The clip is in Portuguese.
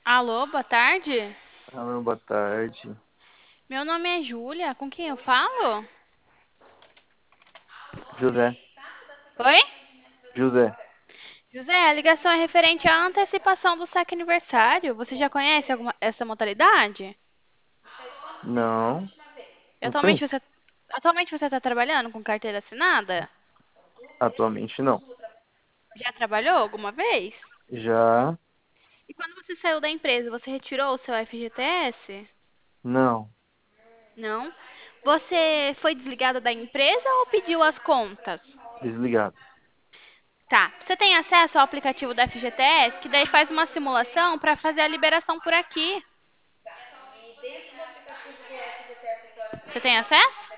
Alô, boa tarde. Alô, boa tarde. Meu nome é Júlia. Com quem eu falo? José. Oi? José. José, a ligação é referente à antecipação do saque aniversário. Você já conhece essa modalidade? Não. Não Atualmente conheço. você, atualmente você está trabalhando com carteira assinada? Atualmente não. Já trabalhou alguma vez? Já. E quando você saiu da empresa, você retirou o seu FGTS? Não. Não. Você foi desligado da empresa ou pediu as contas? Desligado. Tá. Você tem acesso ao aplicativo da FGTS, que daí faz uma simulação para fazer a liberação por aqui. Você tem acesso?